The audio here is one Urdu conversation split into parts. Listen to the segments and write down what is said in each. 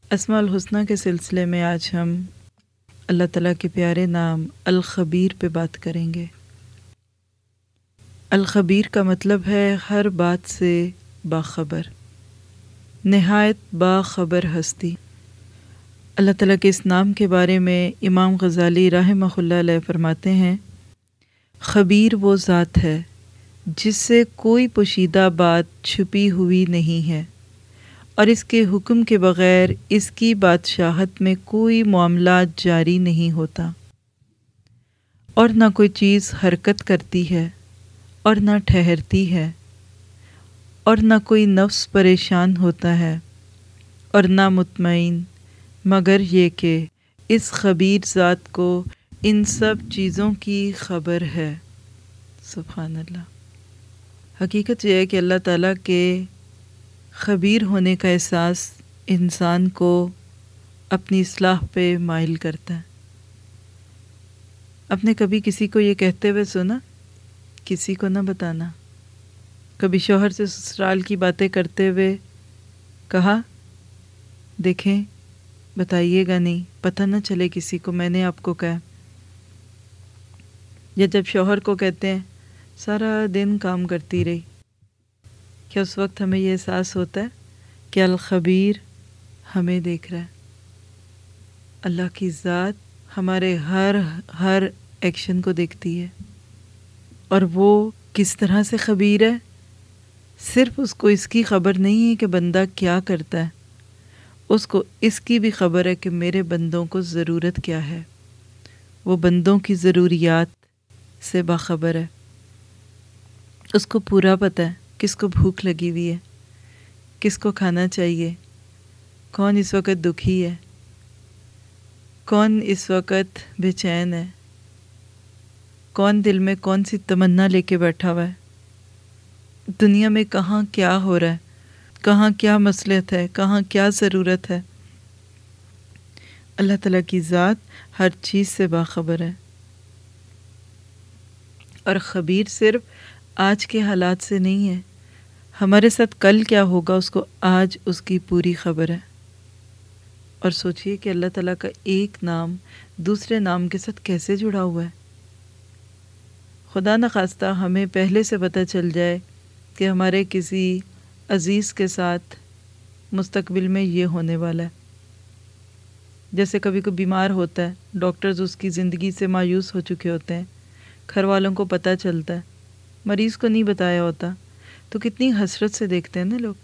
اسماء الحسنہ کے سلسلے میں آج ہم اللہ تعالیٰ کے پیارے نام الخبیر پہ بات کریں گے۔ الخبیر کا مطلب ہے ہر بات سے باخبر، نہایت باخبر ہستی۔ اللہ تعالیٰ کے اس نام کے بارے میں امام غزالی رحمہ اللہ علیہ فرماتے ہیں، خبیر وہ ذات ہے جس سے کوئی پوشیدہ بات چھپی ہوئی نہیں ہے اور اس کے حکم کے بغیر اس کی بادشاہت میں کوئی معاملات جاری نہیں ہوتا، اور نہ کوئی چیز حرکت کرتی ہے اور نہ ٹھہرتی ہے، اور نہ کوئی نفس پریشان ہوتا ہے اور نہ مطمئن، مگر یہ کہ اس خبیر ذات کو ان سب چیزوں کی خبر ہے۔ سبحان اللہ۔ حقیقت یہ ہے کہ اللہ تعالیٰ کے خبیر ہونے کا احساس انسان کو اپنی اصلاح پہ مائل کرتا ہے۔ آپ نے کبھی کسی کو یہ کہتے ہوئے سنا، کسی کو نہ بتانا؟ کبھی شوہر سے سسرال کی باتیں کرتے ہوئے کہا، دیکھیں بتائیے گا نہیں، پتہ نہ چلے کسی کو میں نے آپ کو کہا؟ یا جب شوہر کو کہتے ہیں سارا دن کام کرتی رہی، کیا اس وقت ہمیں یہ احساس ہوتا ہے کہ الخبیر ہمیں دیکھ رہا ہے؟ اللہ کی ذات ہمارے ہر ایکشن کو دیکھتی ہے، اور وہ کس طرح سے خبیر ہے؟ صرف اس کو اس کی خبر نہیں ہے کہ بندہ کیا کرتا ہے، اس کو اس کی بھی خبر ہے کہ میرے بندوں کو ضرورت کیا ہے۔ وہ بندوں کی ضروریات سے باخبر ہے، اس کو پورا پتہ ہے کس کو بھوک لگی ہوئی ہے، کس کو کھانا چاہیے، کون اس وقت دکھی ہے، کون اس وقت بے چین ہے، کون دل میں کون سی تمنا لے کے بیٹھا ہوا ہے، دنیا میں کہاں کیا ہو رہا ہے، کہاں کیا مصلحت ہے، کہاں کیا ضرورت ہے۔ اللہ تعالیٰ کی ذات ہر چیز سے باخبر ہے، اور خبیر صرف آج کے حالات سے نہیں ہے، ہمارے ساتھ کل کیا ہوگا اس کو آج اس کی پوری خبر ہے۔ اور سوچئے کہ اللہ تعالیٰ کا ایک نام دوسرے نام کے ساتھ کیسے جڑا ہوا ہے۔ خدا نخواستہ ہمیں پہلے سے پتہ چل جائے کہ ہمارے کسی عزیز کے ساتھ مستقبل میں یہ ہونے والا ہے، جیسے کبھی کوئی بیمار ہوتا ہے، ڈاکٹرز اس کی زندگی سے مایوس ہو چکے ہوتے ہیں، گھر والوں کو پتہ چلتا ہے، مریض کو نہیں بتایا ہوتا، تو کتنی حسرت سے دیکھتے ہیں نا لوگ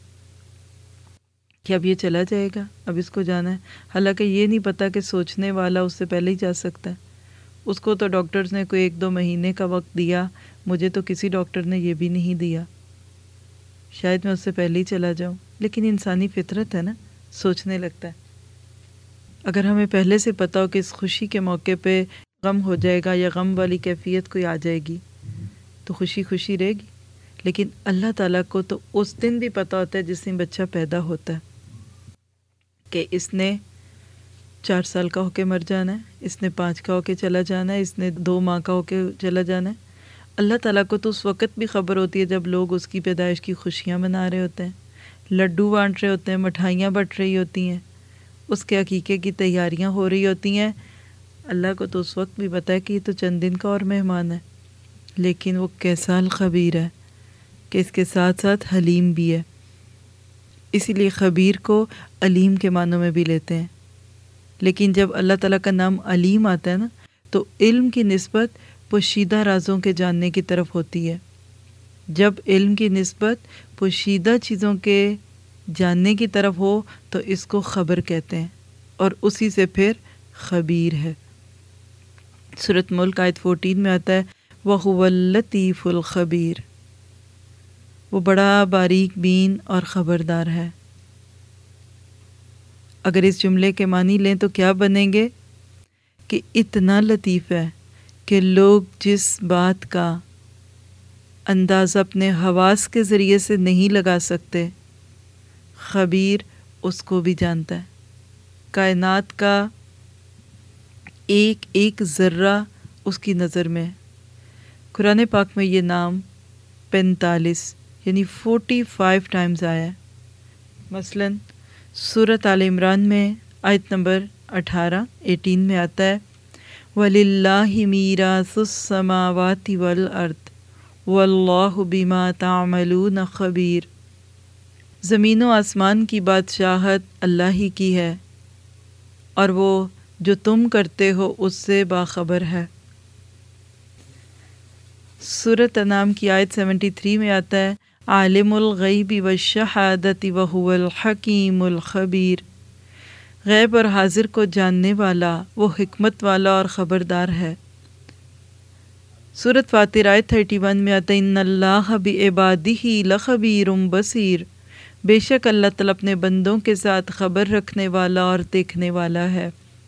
کہ اب یہ چلا جائے گا، اب اس کو جانا ہے، حالانکہ یہ نہیں پتہ کہ سوچنے والا اس سے پہلے ہی جا سکتا ہے۔ اس کو تو ڈاکٹرز نے کوئی 1-2 مہینے کا وقت دیا، مجھے تو کسی ڈاکٹر نے یہ بھی نہیں دیا، شاید میں اس سے پہلے ہی چلا جاؤں، لیکن انسانی فطرت ہے نا، سوچنے لگتا ہے۔ اگر ہمیں پہلے سے پتہ ہو کہ اس خوشی کے موقع پہ غم ہو جائے گا یا غم والی کیفیت کوئی آ جائے گی تو خوشی خوشی رہے گی، لیکن اللہ تعالیٰ کو تو اس دن بھی پتہ ہوتا ہے جس دن بچہ پیدا ہوتا ہے کہ اس نے 4 سال کا ہو کے مر جانا ہے، اس نے 5 کا ہو کے چلا جانا ہے، اس نے 2 ماہ کا ہو کے چلا جانا ہے۔ اللہ تعالیٰ کو تو اس وقت بھی خبر ہوتی ہے جب لوگ اس کی پیدائش کی خوشیاں منا رہے ہوتے ہیں، لڈو بانٹ رہے ہوتے ہیں، مٹھائیاں بٹ رہی ہوتی ہیں، اس کے عقیقے کی تیاریاں ہو رہی ہوتی ہیں۔ اللہ کو تو اس وقت بھی پتہ ہے کہ یہ تو چند دن کا اور مہمان ہے، لیکن وہ کیسا الخبیر ہے کہ اس کے ساتھ ساتھ حلیم بھی ہے، اسی لیے خبیر کو علیم کے معنوں میں بھی لیتے ہیں۔ لیکن جب اللہ تعالیٰ کا نام علیم آتا ہے نا، تو علم کی نسبت پوشیدہ رازوں کے جاننے کی طرف ہوتی ہے۔ جب علم کی نسبت پوشیدہ چیزوں کے جاننے کی طرف ہو تو اس کو خبر کہتے ہیں، اور اسی سے پھر خبیر ہے۔ سورۃ ملک آیت 14 میں آتا ہے وَهُوَ اللَّطِیفُ الْخَبِیر، وہ بڑا باریک بین اور خبردار ہے۔ اگر اس جملے کے معنی لیں تو کیا بنیں گے کہ اتنا لطیف ہے کہ لوگ جس بات کا انداز اپنے حواس کے ذریعے سے نہیں لگا سکتے، خبیر اس کو بھی جانتا ہے۔ کائنات کا ایک ایک ذرہ اس کی نظر میں ہے۔ قرآن پاک میں یہ نام 45 یعنی 45 ٹائمز آیا ہے۔ مثلاً سورۃ آل عمران میں آیت نمبر 18 میں آتا ہے وَلِلَّهِ مِيرَاثُ السَّمَاوَاتِ وَالْأَرْضِ وَاللَّهُ بِمَا تَعْمَلُونَ خَبِيرٌ۔ زمین و آسمان کی بادشاہت اللہ ہی کی ہے اور وہ جو تم کرتے ہو اس سے باخبر ہے۔ سورۃ انعام کی آیت 73 میں آتا ہے عالم الغیب والشہادۃ وہو الحکیم الخبیر۔ غیب اور حاضر کو جاننے والا وہ حکمت والا اور خبردار ہے۔ سورۃ فاطر آیت 31 میں آتا ہے ان اللہ بعبادہ لخبیر بصیر۔ بے شک اللہ تعالیٰ اپنے بندوں کے ساتھ خبر رکھنے والا اور دیکھنے والا ہے۔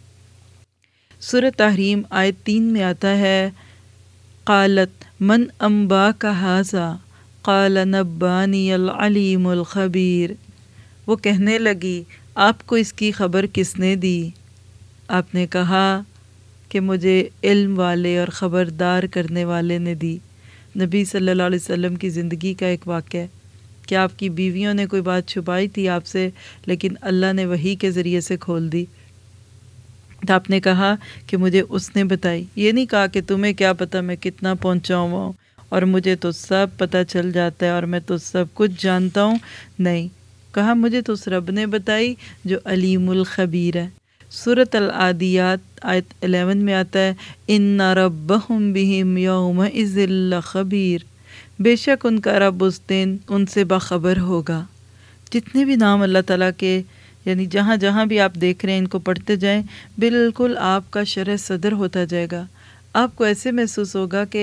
سورۃ تحریم آیت 3 میں آتا ہے قالت من انباک ھذا قال نبانی العلیم الخبیر۔ وہ کہنے لگی آپ کو اس کی خبر کس نے دی؟ آپ نے کہا کہ مجھے علم والے اور خبردار کرنے والے نے دی۔ نبی صلی اللہ علیہ وسلم کی زندگی کا ایک واقعہ ہے کہ آپ کی بیویوں نے کوئی بات چھپائی تھی آپ سے، لیکن اللہ نے وحی کے ذریعے سے کھول دی۔ تو آپ نے کہا کہ مجھے اس نے بتائی، یہ نہیں کہا کہ تمہیں کیا پتہ میں کتنا پہنچا ہوا ہوں اور مجھے تو سب پتہ چل جاتا ہے اور میں تو سب کچھ جانتا ہوں، نہیں، کہا مجھے تو اس رب نے بتائی جو علیم الخبیر ہے۔ سورۃ العادیات آیت 11 میں آتا ہے ان ربہم بہم یومئذ لخبیر۔ بے شک ان کا رب اس دن ان سے باخبر ہوگا۔ جتنے بھی نام اللہ تعالیٰ کے یعنی جہاں جہاں بھی آپ دیکھ رہے ہیں ان کو پڑھتے جائیں، بالکل آپ کا شرح صدر ہوتا جائے گا۔ آپ کو ایسے محسوس ہوگا کہ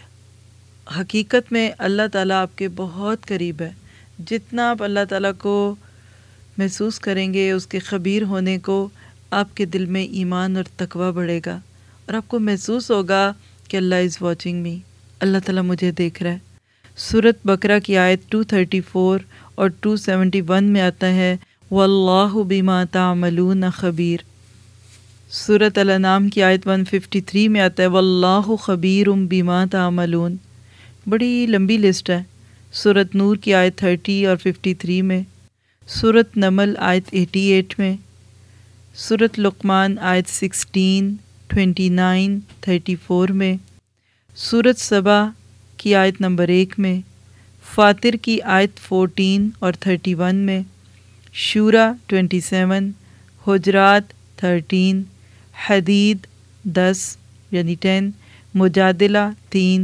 حقیقت میں اللہ تعالیٰ آپ کے بہت قریب ہے۔ جتنا آپ اللہ تعالیٰ کو محسوس کریں گے، اس کے خبیر ہونے کو، آپ کے دل میں ایمان اور تقویٰ بڑھے گا اور آپ کو محسوس ہوگا کہ اللہ از واچنگ می، اللہ تعالیٰ مجھے دیکھ رہا ہے۔ سورۃ بقرہ کی آیت 234 اور 271 میں آتا ہے واللہ بما تعملون خبیر۔ سورۃ الانعام کی آیت 153 میں آتا ہے واللہ خبیر بما تعملون۔ بڑی لمبی لسٹ ہے۔ سورۃ نور کی آیت 30 اور 53 میں، سورۃ نمل آیت 88 میں، سورۃ لقمان آیت 16، 29، 34 میں، سورۃ سبا کی آیت نمبر 1 میں، فاطر کی آیت 14 اور 31 میں، شورا 27، حجرات 13، حدید 10 یعنی 10، مجادلہ 3،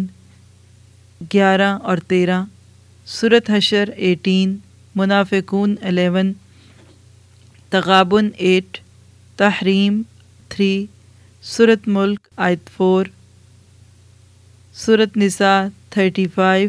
11 اور 13، سورۃ حشر 18، منافقون 11، تغابن 8، تحریم 3، سورۃ ملک آیت 4، سورۃ نساء 35،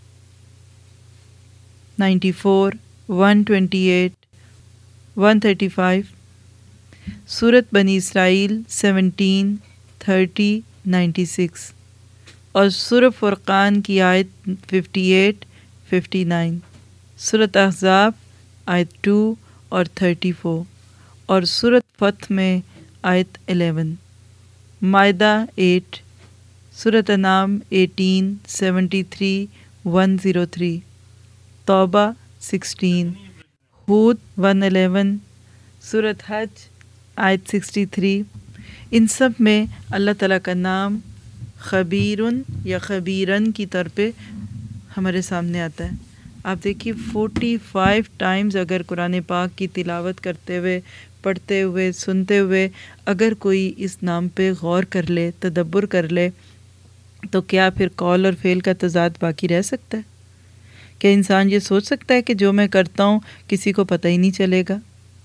94، 128، 135، سورۃ بنی اسرائیل 17، 30، 96 اور سورۃ فرقان کی آیت 58، 59، سورۃ احزاب آیت 2 اور 34 اور سورۃ فتح میں آیت 11، مائدہ 8، سورۃ انعام 18، 73، 103، توبہ 16، ہود 111، سورۃ حج آیت 63۔ ان سب میں اللہ تعالیٰ کا نام خبیرن یا خبیرن کی طور پہ ہمارے سامنے آتا ہے۔ آپ دیکھیے 45 ٹائمز اگر قرآن پاک کی تلاوت کرتے ہوئے، پڑھتے ہوئے، سنتے ہوئے اگر کوئی اس نام پہ غور کر لے، تدبر کر لے، تو کیا پھر قول اور فعل کا تضاد باقی رہ سکتا ہے؟ کیا انسان یہ سوچ سکتا ہے کہ جو میں کرتا ہوں کسی کو پتہ ہی نہیں چلے گا؟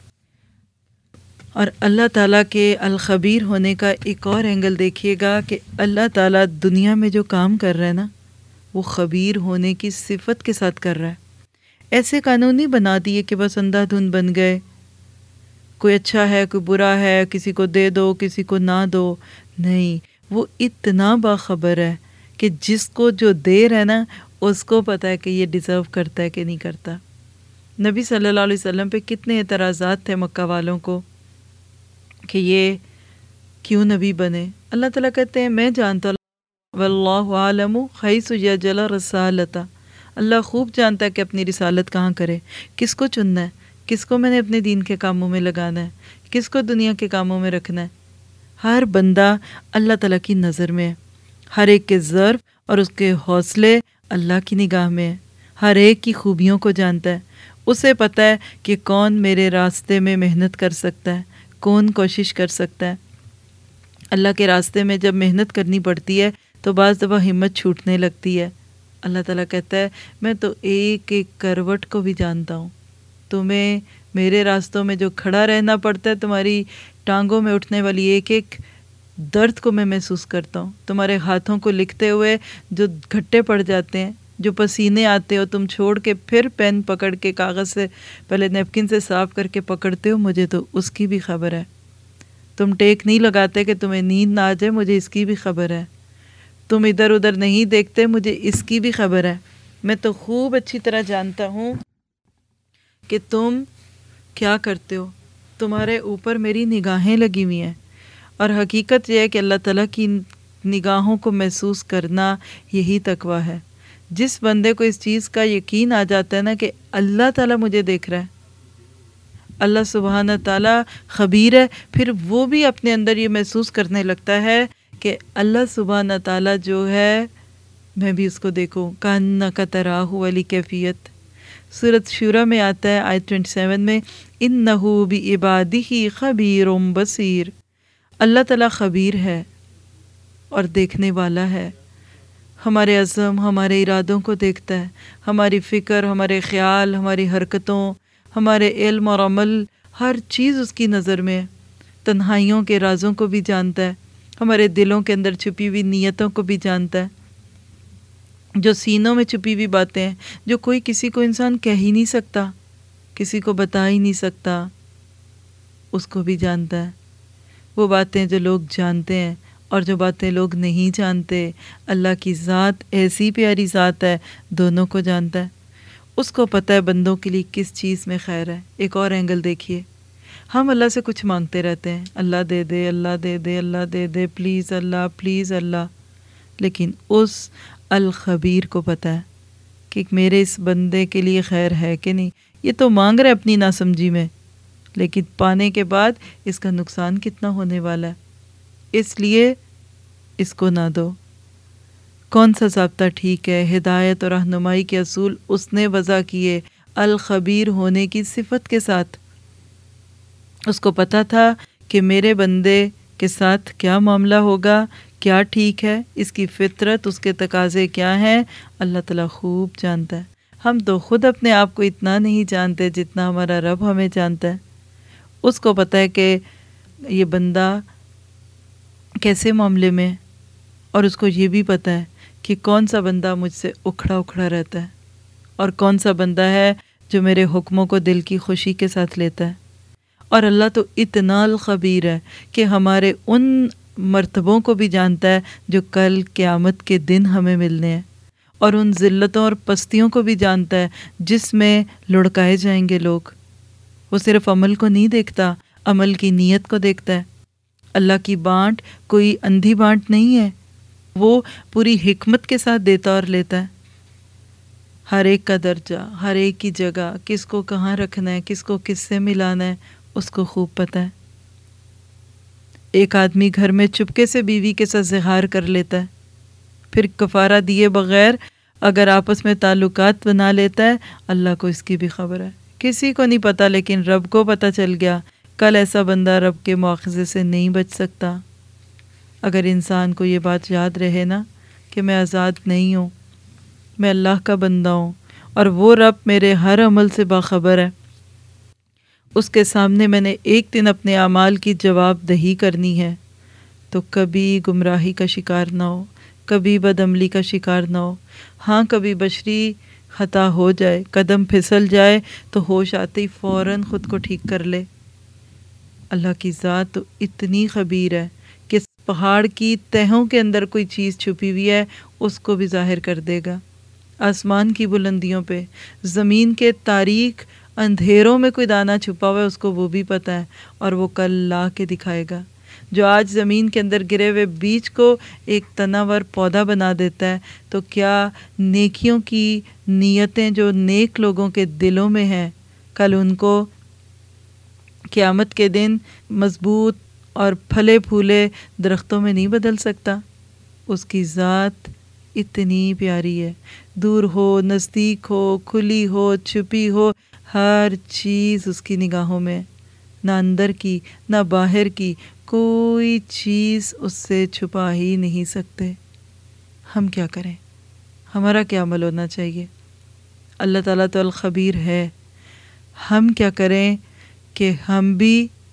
اور اللہ تعالیٰ کے الخبیر ہونے کا ایک اور اینگل دیکھیے گا کہ اللہ تعالیٰ دنیا میں جو کام کر رہا ہے نا، وہ خبیر ہونے کی صفت کے ساتھ کر رہا ہے۔ ایسے قانون نہیں بنا دیے کہ بس اندھا دھند بن گئے، کوئی اچھا ہے کوئی برا ہے، کسی کو دے دو کسی کو نہ دو، نہیں، وہ اتنا باخبر ہے کہ جس کو جو دے رہا ہے نا اس کو پتہ ہے کہ یہ ڈیزرو کرتا ہے کہ نہیں کرتا۔ نبی صلی اللہ علیہ وسلم پہ کتنے اعتراضات تھے مکہ والوں کو کہ یہ کیوں نبی بنے؟ اللہ تعالیٰ کہتے ہیں میں جانتا ہوں، واللہ عالم حیث یجعل رسالتہ، اللہ خوب جانتا ہے کہ اپنی رسالت کہاں کرے، کس کو چننا ہے، کس کو میں نے اپنے دین کے کاموں میں لگانا ہے، کس کو دنیا کے کاموں میں رکھنا ہے۔ ہر بندہ اللہ تعالیٰ کی نظر میں ہے، ہر ایک کے ظرف اور اس کے حوصلے اللہ کی نگاہ میں ہے، ہر ایک کی خوبیوں کو جانتا ہے، اسے پتہ ہے کہ کون میرے راستے میں محنت کر سکتا ہے، کون کوشش کر سکتا ہے۔ اللہ کے راستے میں جب محنت کرنی پڑتی ہے تو بعض دفعہ ہمت چھوٹنے لگتی ہے۔ اللہ تعالیٰ کہتا ہے میں تو ایک ایک کروٹ کو بھی جانتا ہوں، تمہیں میرے راستوں میں جو کھڑا رہنا پڑتا ہے، تمہاری ٹانگوں میں اٹھنے والی ایک ایک درد کو میں محسوس کرتا ہوں، تمہارے ہاتھوں کو لکھتے ہوئے جو گھٹے پڑ جاتے ہیں، جو پسینے آتے ہو تم چھوڑ کے پھر پین پکڑ کے کاغذ سے پہلے نیپکن سے صاف کر کے پکڑتے ہو، مجھے تو اس کی بھی خبر ہے۔ تم ٹیک نہیں لگاتے کہ تمہیں نیند نہ آ جائے، مجھے اس کی بھی خبر ہے۔ تم ادھر ادھر نہیں دیکھتے، مجھے اس کی بھی خبر ہے۔ میں تو خوب اچھی طرح جانتا ہوں کہ تم کیا کرتے ہو، تمہارے اوپر میری نگاہیں لگی ہوئی ہیں۔ اور حقیقت یہ ہے کہ اللہ تعالیٰ کی نگاہوں کو محسوس کرنا یہی تقویٰ ہے۔ جس بندے کو اس چیز کا یقین آ جاتا ہے نا کہ اللہ تعالیٰ مجھے دیکھ رہا ہے، اللہ سبحانہ تعالیٰ خبیر ہے، پھر وہ بھی اپنے اندر یہ محسوس کرنے لگتا ہے کہ اللہ سبحانہ تعالیٰ جو ہے میں بھی اس کو دیکھوں، کأنک تراہ والی کیفیت۔ سورۃ شورى میں آتا ہے آیت 27 میں، انہ بعبادہ خبیر بصیر، اللہ تعالیٰ خبیر ہے اور دیکھنے والا ہے، ہمارے عزم ہمارے ارادوں کو دیکھتا ہے، ہماری فکر، ہمارے خیال، ہماری حرکتوں، ہمارے علم اور عمل، ہر چیز اس کی نظر میں ہے۔ تنہائیوں کے رازوں کو بھی جانتا ہے، ہمارے دلوں کے اندر چھپی ہوئی نیتوں کو بھی جانتا ہے، جو سینوں میں چھپی ہوئی باتیں ہیں جو کوئی کسی کو انسان کہہ ہی نہیں سکتا، کسی کو بتا ہی نہیں سکتا، اس کو بھی جانتا ہے۔ وہ باتیں جو لوگ جانتے ہیں اور جو باتیں لوگ نہیں جانتے، اللہ کی ذات ایسی پیاری ذات ہے، دونوں کو جانتا ہے۔ اس کو پتہ ہے بندوں کے لیے کس چیز میں خیر ہے۔ ایک اور اینگل دیکھیے، ہم اللہ سے کچھ مانگتے رہتے ہیں، اللہ دے دے، اللہ دے دے، اللہ دے دے، پلیز اللہ، پلیز اللہ، لیکن اس الخبیر کو پتہ ہے کہ میرے اس بندے کے لیے خیر ہے کہ نہیں۔ یہ تو مانگ رہے اپنی ناسمجھی میں، لیکن پانے کے بعد اس کا نقصان کتنا ہونے والا ہے، اس لیے اس کو نہ دو۔ کون سا ضابطہ ٹھیک ہے؟ ہدایت اور رہنمائی کے اصول اس نے وضع کیے الخبیر ہونے کی صفت کے ساتھ۔ اس کو پتہ تھا کہ میرے بندے کے ساتھ کیا معاملہ ہوگا، کیا ٹھیک ہے، اس کی فطرت، اس کے تقاضے کیا ہیں، اللہ تعالیٰ خوب جانتا ہے۔ ہم تو خود اپنے آپ کو اتنا نہیں جانتے جتنا ہمارا رب ہمیں جانتا ہے۔ اس کو پتہ ہے کہ یہ بندہ کیسے معاملے میں ہے، اور اس کو یہ بھی پتہ ہے کہ کون سا بندہ مجھ سے اکھڑا اکھڑا رہتا ہے اور کون سا بندہ ہے جو میرے حکموں کو دل کی خوشی کے ساتھ لیتا ہے۔ اور اللہ تو اتنا الخبیر ہے کہ ہمارے ان مرتبوں کو بھی جانتا ہے جو کل قیامت کے دن ہمیں ملنے ہیں، اور ان ذلتوں اور پستیوں کو بھی جانتا ہے جس میں لڑکائے جائیں گے لوگ۔ وہ صرف عمل کو نہیں دیکھتا، عمل کی نیت کو دیکھتا ہے۔ اللہ کی بانٹ کوئی اندھی بانٹ نہیں ہے، وہ پوری حکمت کے ساتھ دیتا اور لیتا ہے۔ ہر ایک کا درجہ، ہر ایک کی جگہ، کس کو کہاں رکھنا ہے، کس کو کس سے ملانا ہے، اس کو خوب پتہ ہے۔ ایک آدمی گھر میں چپکے سے بیوی کے ساتھ زہار کر لیتا ہے، پھر کفارہ دیے بغیر اگر آپس میں تعلقات بنا لیتا ہے، اللہ کو اس کی بھی خبر ہے۔ کسی کو نہیں پتہ، لیکن رب کو پتہ چل گیا۔ کل ایسا بندہ رب کے مواخذے سے نہیں بچ سکتا۔ اگر انسان کو یہ بات یاد رہے نا کہ میں آزاد نہیں ہوں، میں اللہ کا بندہ ہوں، اور وہ رب میرے ہر عمل سے باخبر ہے، اس کے سامنے میں نے ایک دن اپنے اعمال کی جواب دہی کرنی ہے، تو کبھی گمراہی کا شکار نہ ہو، کبھی بد عملی کا شکار نہ ہو۔ ہاں کبھی بشری خطا ہو جائے، قدم پھسل جائے تو ہوش آتے ہی فوراً خود کو ٹھیک کر لے۔ اللہ کی ذات تو اتنی خبیر ہے کہ پہاڑ کی تہوں کے اندر کوئی چیز چھپی ہوئی ہے، اس کو بھی ظاہر کر دے گا۔ آسمان کی بلندیوں پہ، زمین کے تاریک اندھیروں میں کوئی دانہ چھپا ہوا ہے، اس کو وہ بھی پتہ ہے، اور وہ کل لا کے دکھائے گا۔ جو آج زمین کے اندر گرے ہوئے بیج کو ایک تناور پودا بنا دیتا ہے، تو کیا نیکیوں کی نیتیں جو نیک لوگوں کے دلوں میں ہیں، کل ان کو قیامت کے دن مضبوط اور پھلے پھولے درختوں میں نہیں بدل سکتا. اس کی ذات اتنی پیاری ہے، دور ہو نزدیک ہو، کھلی ہو چھپی ہو، ہر چیز اس کی نگاہوں میں، نہ اندر کی نہ باہر کی، کوئی چیز اس سے چھپا ہی نہیں سکتے. ہم کیا کریں؟ ہمارا کیا عمل ہونا چاہیے؟ اللہ تعالیٰ تو الخبیر ہے. ہم کیا کریں کہ ہم بھی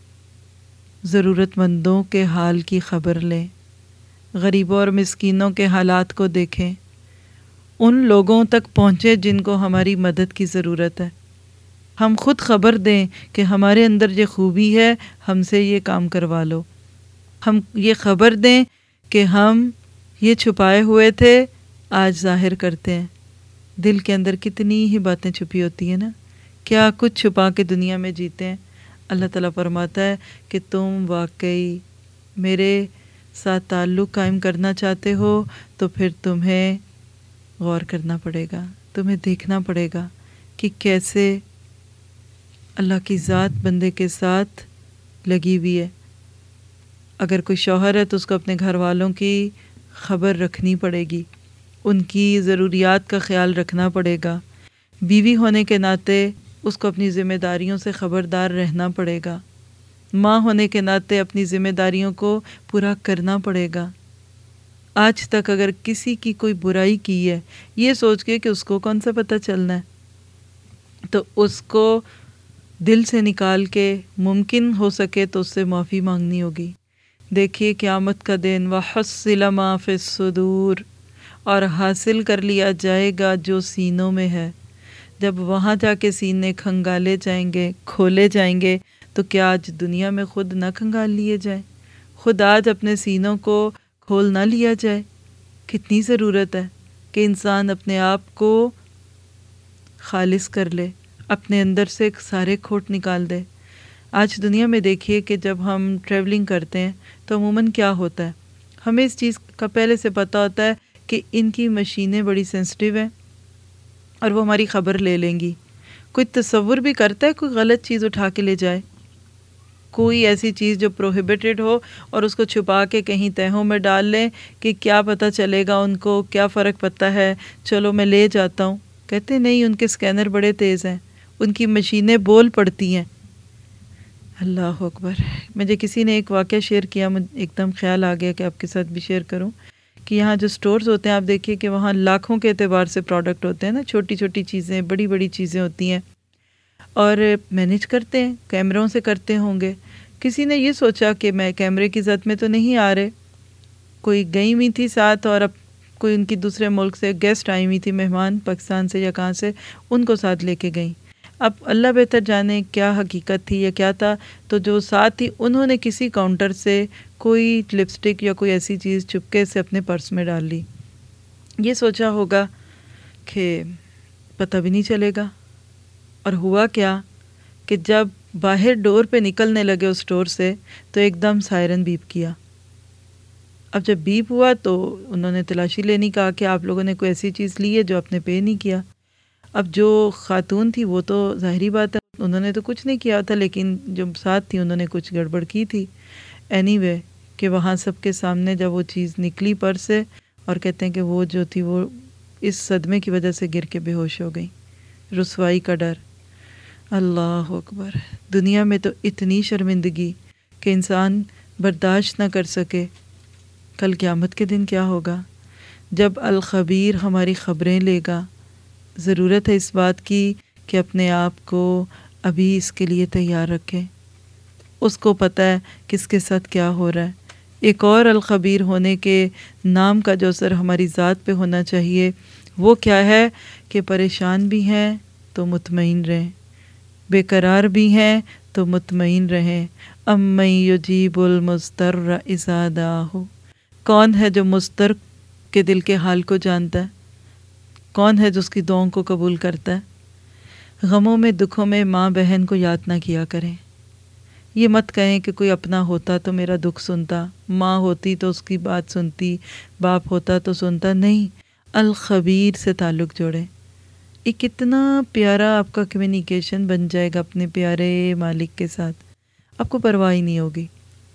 ضرورت مندوں کے حال کی خبر لیں، غریبوں اور مسکینوں کے حالات کو دیکھیں، ان لوگوں تک پہنچے جن کو ہماری مدد کی ضرورت ہے. ہم خود خبر دیں کہ ہمارے اندر یہ خوبی ہے، ہم سے یہ کام کروا لو. ہم یہ خبر دیں کہ ہم یہ چھپائے ہوئے تھے، آج ظاہر کرتے ہیں. دل کے اندر کتنی ہی باتیں چھپی ہوتی ہیں نا، کیا کچھ چھپا کے دنیا میں جیتے ہیں. اللہ تعالیٰ فرماتا ہے کہ تم واقعی میرے ساتھ تعلق قائم کرنا چاہتے ہو تو پھر تمہیں غور کرنا پڑے گا، تمہیں دیکھنا پڑے گا کہ کیسے اللہ کی ذات بندے کے ساتھ لگی ہوئی ہے. اگر کوئی شوہر ہے تو اس کو اپنے گھر والوں کی خبر رکھنی پڑے گی، ان کی ضروریات کا خیال رکھنا پڑے گا. بیوی ہونے کے ناطے اس کو اپنی ذمہ داریوں سے خبردار رہنا پڑے گا. ماں ہونے کے ناطے اپنی ذمہ داریوں کو پورا کرنا پڑے گا. آج تک اگر کسی کی کوئی برائی کی ہے یہ سوچ کے کہ اس کو کون سا پتہ چلنا ہے، تو اس کو دل سے نکال کے ممکن ہو سکے تو اس سے معافی مانگنی ہوگی. دیکھیے قیامت کا دن وَحُصِّلَ مَا فِي الصُّدُورِ، اور حاصل کر لیا جائے گا جو سینوں میں ہے. جب وہاں جا کے سینے کھنگالے جائیں گے، کھولے جائیں گے، تو کیا آج دنیا میں خود نہ کھنگال لیے جائیں؟ خود آج اپنے سینوں کو کھول نہ لیا جائے؟ کتنی ضرورت ہے کہ انسان اپنے آپ کو خالص کر لے، اپنے اندر سے سارے کھوٹ نکال دے. آج دنیا میں دیکھیے کہ جب ہم ٹریولنگ کرتے ہیں تو عموماً کیا ہوتا ہے، ہمیں اس چیز کا پہلے سے پتہ ہوتا ہے کہ ان کی مشینیں بڑی سینسٹیو ہیں اور وہ ہماری خبر لے لیں گی. کوئی تصور بھی کرتا ہے کوئی غلط چیز اٹھا کے لے جائے، کوئی ایسی چیز جو پروہیبیٹڈ ہو اور اس کو چھپا کے کہیں تہوں میں ڈال لیں کہ کیا پتہ چلے گا، ان کو کیا فرق پتہ ہے، چلو میں لے جاتا ہوں. کہتے نہیں، ان کے سکینر بڑے تیز ہیں، ان کی مشینیں بول پڑتی ہیں. اللہ اکبر. مجھے کسی نے ایک واقعہ شیئر کیا، مجھے ایک دم خیال آ گیا کہ آپ کے ساتھ بھی شیئر کروں کہ یہاں جو سٹورز ہوتے ہیں آپ دیکھیے کہ وہاں لاکھوں کے اعتبار سے پروڈکٹ ہوتے ہیں نا، چھوٹی چھوٹی چیزیں، بڑی بڑی چیزیں ہوتی ہیں، اور مینیج کرتے ہیں، کیمروں سے کرتے ہوں گے. کسی نے یہ سوچا کہ میں کیمرے کی زد میں تو نہیں آ رہے، کوئی گئی ہوئی تھی ساتھ اور اب کوئی ان کی دوسرے ملک سے گیسٹ آئی ہوئی تھی، مہمان پاکستان سے یا کہاں سے، ان کو ساتھ لے کے گئیں. اب اللہ بہتر جانے کیا حقیقت تھی یا کیا تھا، تو جو ساتھ تھی انہوں نے کسی کاؤنٹر سے کوئی لپسٹک یا کوئی ایسی چیز چپکے سے اپنے پرس میں ڈال لی. یہ سوچا ہوگا کہ پتہ بھی نہیں چلے گا. اور ہوا کیا کہ جب باہر ڈور پہ نکلنے لگے اس اسٹور سے تو ایک دم سائرن بیپ کیا. اب جب بیپ ہوا تو انہوں نے تلاشی لینی، کہا کہ آپ لوگوں نے کوئی ایسی چیز لی ہے جو آپ نے پے نہیں کیا. اب جو خاتون تھی وہ تو ظاہری بات ہے انہوں نے تو کچھ نہیں کیا تھا، لیکن جو ساتھ تھی انہوں نے کچھ گڑبڑ کی تھی. اینی وے کہ وہاں سب کے سامنے جب وہ چیز نکلی پرس سے، اور کہتے ہیں کہ وہ جو تھی وہ اس صدمے کی وجہ سے گر کے بے ہوش ہو گئی. رسوائی کا ڈر. اللہ اکبر. دنیا میں تو اتنی شرمندگی کہ انسان برداشت نہ کر سکے. کل قیامت کے دن کیا ہوگا جب الخبیر ہماری خبریں لے گا. ضرورت ہے اس بات کی کہ اپنے آپ کو ابھی اس کے لیے تیار رکھیں. اس کو پتہ ہے کس کے ساتھ کیا ہو رہا ہے. ایک اور الخبیر ہونے کے نام کا جو اثر ہماری ذات پہ ہونا چاہیے وہ کیا ہے کہ پریشان بھی ہیں تو مطمئن رہیں، بے قرار بھی ہیں تو مطمئن رہیں. امن یجیب المضطر اذا دعاہ. کون ہے جو مضطر کے دل کے حال کو جانتا ہے؟ کون ہے جو اس کی دعاؤں کو قبول کرتا ہے؟ غموں میں دکھوں میں ماں بہن کو یاد نہ کیا کریں. یہ مت کہیں کہ کوئی اپنا ہوتا تو میرا دکھ سنتا، ماں ہوتی تو اس کی بات سنتی، باپ ہوتا تو سنتا. نہیں، الخبیر سے تعلق جوڑیں. یہ کتنا پیارا آپ کا کمیونیکیشن بن جائے گا اپنے پیارے مالک کے ساتھ. آپ کو پرواہ ہی نہیں ہوگی۔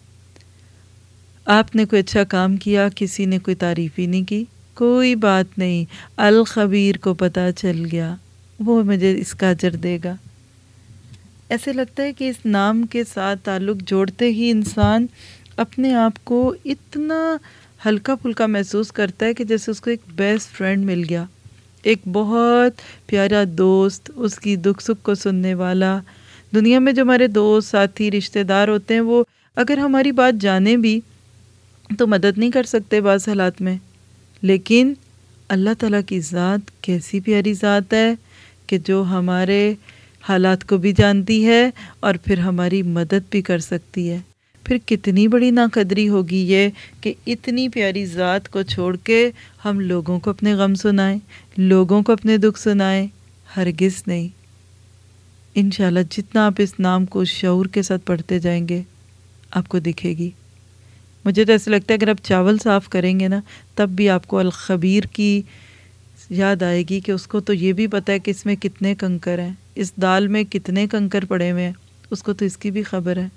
آپ نے کوئی اچھا کام کیا، کسی نے کوئی تعریف ہی نہیں کی، کوئی بات نہیں، الخبیر کو پتہ چل گیا، وہ مجھے اس کا اجر دے گا۔ ایسے لگتا ہے کہ اس نام کے ساتھ تعلق جوڑتے ہی انسان اپنے آپ کو اتنا ہلکا پھلکا محسوس کرتا ہے کہ جیسے اس کو ایک بیسٹ فرینڈ مل گیا، ایک بہت پیارا دوست، اس کی دکھ سکھ کو سننے والا۔ دنیا میں جو ہمارے دوست، ساتھی، رشتہ دار ہوتے ہیں، وہ اگر ہماری بات جانیں بھی تو مدد نہیں کر سکتے بعض حالات میں، لیکن اللہ تعالیٰ کی ذات کیسی پیاری ذات ہے کہ جو ہمارے حالات کو بھی جانتی ہے اور پھر ہماری مدد بھی کر سکتی ہے۔ پھر کتنی بڑی ناقدری ہوگی یہ کہ اتنی پیاری ذات کو چھوڑ کے ہم لوگوں کو اپنے غم سنائیں، لوگوں کو اپنے دکھ سنائیں، ہرگز نہیں۔ انشاءاللہ جتنا آپ اس نام کو شعور کے ساتھ پڑھتے جائیں گے آپ کو دکھے گی۔ مجھے تو ایسا لگتا ہے اگر آپ چاول صاف کریں گے نا تب بھی آپ کو الخبیر کی یاد آئے گی کہ اس کو تو یہ بھی پتہ ہے کہ اس میں کتنے کنکر ہیں، اس دال میں کتنے کنکر پڑے ہوئے ہیں، اس کو تو اس کی بھی خبر ہے۔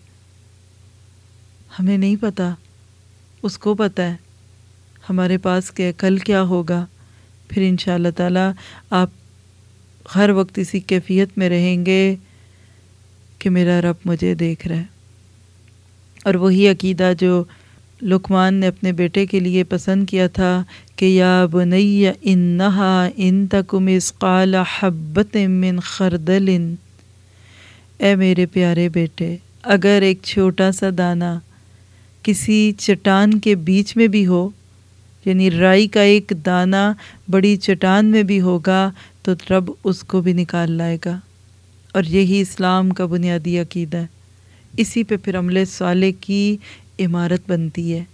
ہمیں نہیں پتہ، اس کو پتہ ہے ہمارے پاس کہ کل کیا ہوگا۔ پھر انشاءاللہ تعالیٰ آپ ہر وقت اسی کیفیت میں رہیں گے کہ میرا رب مجھے دیکھ رہا ہے۔ اور وہی عقیدہ جو لقمان نے اپنے بیٹے کے لیے پسند کیا تھا کہ یا بنی انہا ان تک مثقال حبۃ من خردل، اے میرے پیارے بیٹے، اگر ایک چھوٹا سا دانہ کسی چٹان کے بیچ میں بھی ہو، یعنی رائی کا ایک دانہ بڑی چٹان میں بھی ہوگا تو رب اس کو بھی نکال لائے گا۔ اور یہی اسلام کا بنیادی عقیدہ ہے، اسی پہ پھر عمل صالح کی عمارت بنتی ہے۔